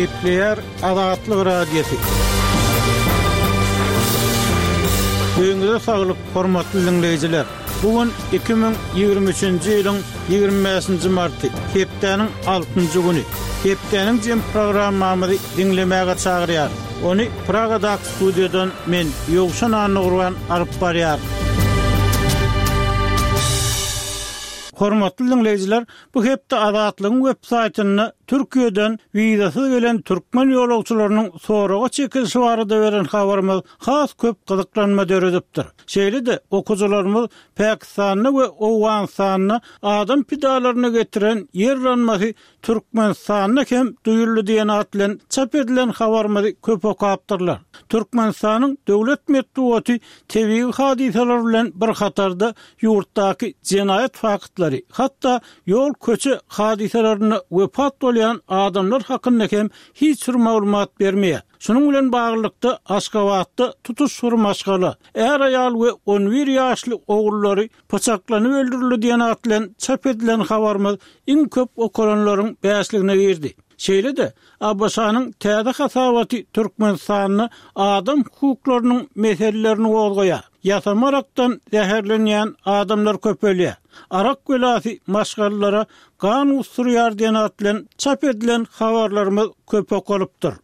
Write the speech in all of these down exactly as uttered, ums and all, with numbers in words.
Gepleyer Azatlyk Radiosu. Öňüňizde saglyk, hormatly dinleyijiler. Bugün iki bin ýigirme üçinji ýylyň ýigirme beşinji marty, hepdeniň altynjy güni. Hepdeniň jem programmamyzy dinlemäge çagyrýar. Onu Pragada studiýadan men Ýogşan Anugurwan alyp barýar. Hormatly dinleyijiler, bu hepde Azatlygyň web-saýtyny Türkiýeden wizasyz gelen türkmen ýolagçylarynyň soraga çekilişi barada beren habarymyz has köp gyzyklanma döredipdir. Şeýle-de okuwçylarymyz Pakistanyny we Awganystanyny adam pidalaryna getiren ýerlenmesi Türkmenistanyna hem duýuldy diýen at bilen çap edilen habarymyzy köp okapdyrlar. Türkmenistanyň döwlet medeniýeti tebii hadiseler bilen bir hatarda ýurtdaky jenaýat faktlary, hatda ýol köçe hadiselerini wepat bolýan adamlar hakynda hem hiç bir maglumat bermeýär. Şunun bilen baglykda Aşgabatda tutuş surmaşgaly, er aýal we on bir ýaşly ogullary paçaklanyp öldürildi diýen at bilen çap edilen habarymyz iň köp okuranlaryň bäşligine girdi. Şeýle-de Abbasanyň täze hasabaty Türkmenistanyny adam hukuklarynyň meselelerini bolgoýar. Ýasamarakdan zäherlenýän adamlar köpelýär. Arak göläsi maşgallara gan usturýar diýen at bilen çap edilen habarlarymyz köp okulypdyr.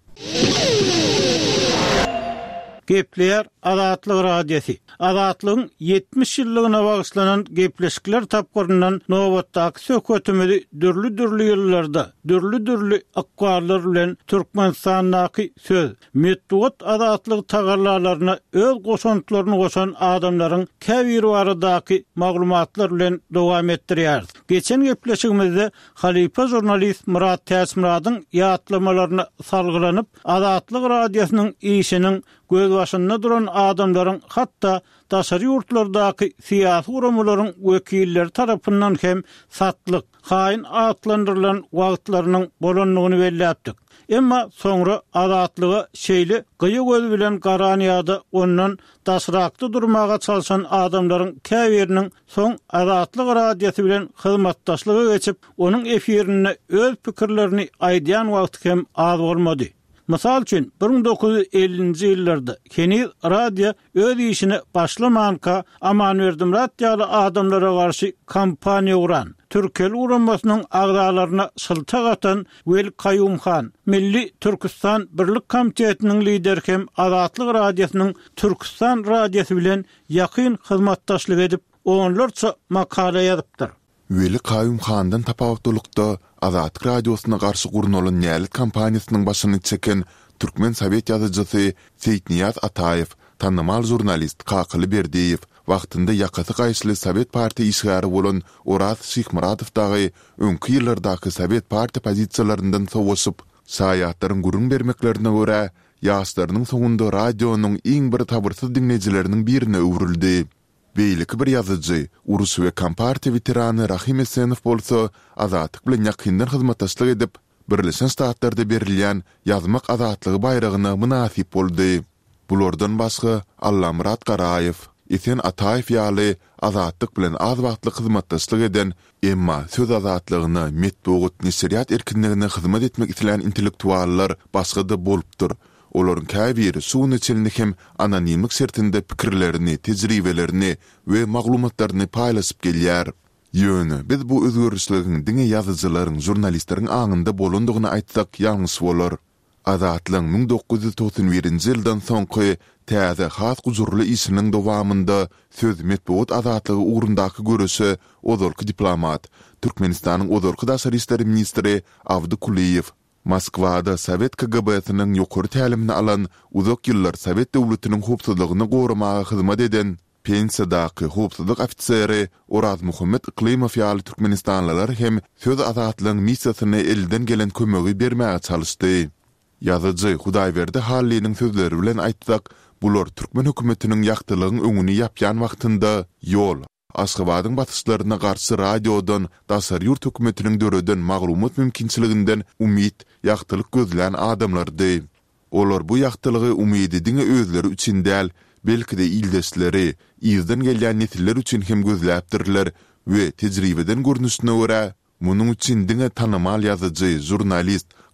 Gepleyer Azatlyk Radiosu. Azatlygyň ýetmiş ýyllygyna bagyşlanan gepleşikler tapgyryndan nobatdaky söhbetimizi dürli-dürli ýyllarda, dürli-dürli akwarlar bilen Türkmenistanyň söz, medeniýet azatlygy tagarlalaryna öz goşantlaryny goşan adamlaryň käbir baradaky maglumatlar bilen dowam etdirýär. Geçen gepleşigimizde Halipa jurnalist Murat Täsmiradyň ýatlamalaryna salgylanyp Azatlyk Radiosynyň işiniň göz başynda duran adamlaryň hatda daşary ýurtlardaky syýasy uramalaryň wekilleri tarapyndan hem satlyk, haýyn atlandyrylan wagtlarynyň bolanlygyny belläpdik. Emma soňra azatlygy şeýle gyýy göz bilen garanýada ondan daşrakda durmaga çalşan adamlaryň käbiriniň soň Azatlyk Radiosu bilen hyzmatdaşlygy geçip onuň efirini öz pikirlerini aýdýan wagt hem az bolmady. Mysal üçin bir bin dokuz yüz ellinji ýyllarda Keniz radio öz işini başlamanka aman verdim radyaly adamlara garşy kampaniýa uran. Türkel uramasynyň agdalaryna şyltak atan Wel Kayyumhan, Milli Türkistan Birlik Komitetiniň lideri hem Azatlyk Radiosynyň Türkistan Radiosu bilen ýakyn hyzmatdaşlyk edip onlarça makala ýazypdyr. Weli Kayyumhandan tapawutlykda Azatlyk Radiosyna garşy gurunalan nälit kampaniýasynyň başyny çeken Türkmen Sowet ýazyjysy Seyitniyaz Ataýew, tanımal jurnalist Kakyly Berdiýew, wagtynda ýakasy gaýşly Sowet parti işgäri bolan Oraz Şykmuradow-dagy öňki ýyllardaky Sowet parti pozisiýalaryndan sowuşyp, saýatlaryň gurun bermeklerine görä, ýaşlarynyň soňunda radionyň iň bir tabyrsyz dinleýijileriniň birine öwrüldi. Beýleki bir ýazyjy, urus we kompartiýa veterany Rahim Esenow bolsa, azatlyk bilen ýakyndan hyzmatdaşlyk edip, Birleşen Ştatlarda berilýän ýazmak azatlygy bayragyna munasip boldy. Bulardan başga Allamurat Garaýew, Esen Ataýew ýaly azatlyk bilen az wagtlyk hyzmatdaşlyk eden, emma söz azatlygyna, medeniýet nesiriýat erkinligine hyzmat etmek isleýän intellektuallar başga-da bolupdyr. Olaryň käbiri suwun içilini hem anonimlik sertinde pikirlerini, tejribelerini we maglumatlaryny paýlaşyp gelýär. Ýöne, biz bu özgörüşligiň diňe ýazyjylaryň, jurnalistleriň aňynda bolandygyny aýtsak ýalňys bolar. Azatlygyň bin dokuz yüz toksan birinji ýyldan soňky täze has gujurly işiniň dowamında söz medeniýet azatlygy ugrundaky görüşi ozalky diplomat, Türkmenistanyň ozalky daşary işleri ministri Awdy Kuliýew, Moskwada Sowet K G B-siniň ýokary tälimini alan, uzak ýyllar Sowet döwletiniň howpsuzlygyny goramaga hyzmat eden pensiýadaky howpsuzlyk ofiseri Oraz Muhammed Iklimow ýaly Türkmenistanlylar hem söz azatlygyň missiýasyny elden gelen kömegi bermäge çalyşdy. Ýazyjy Hudaýberdi Halliniň sözleri bilen aýtsak, bular Türkmen hökümetiniň ýaktylygyň öňüni ýapýan wagtynda ýol Aşgabatyň batyşlaryna garşy radiodan daşary ýurt hökümetiniň döreden maglumat mümkinçiliginden umyt, ýaktylyk gözlän adamlardy. Olar bu ýaktylygy umydy diňe özleri üçin däl, belki-de ildeşleri, ýyzdan gelýän nesiller üçin hem gözläpdirler we tejribeden görnüşine görä, munyň üçin diňe tanamal ýazyjy, jurnalist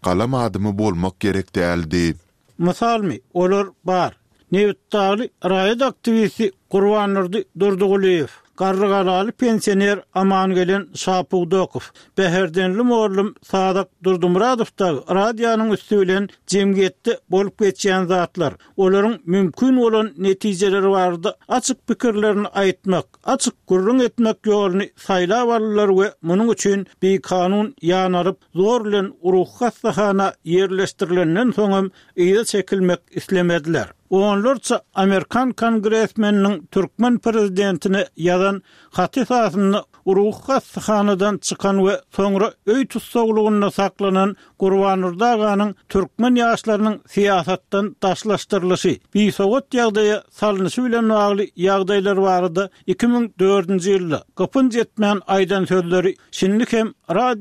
galam adymy bolmak gerek däldi. Mysalmy, olar bar. Nevitdagly raýat aktivisti Gurbanurdy Durduguliýew, garrygalaly pensioner Amangelen Şapugdokow, Beherdenli mollum Sadak Durdumuradowda radionyň üstü bilen jemgyýetde bolup geçýän zatlar, olaryň mümkin bolan netijeleri bardy. Açyk pikirlerini aýtmak, açyk gurrun etmek ýoluny saýlap alýarlar we munyň üçin bir kanun ýanaryp zor bilen uruh hassahana ýerleşdirilenden soňam ýa çekilmek islemediler. Onlarca Amerikan kongresmeninin Türkmen prezidentine yazan hat esasyny uruh hassahanadan çykan we soňra öý tutsaglygyna saklanan Gurbanurdy aganyň Türkmen ýaşlarynyň siýasatdan taşlaşdyrlyşy, bir sowat ýagdaýa salnyşy bilen bagly ýagdaýlar bardy. iki ming dördünji ýylda gapyn jetmän aýdan sözleri şinlik hem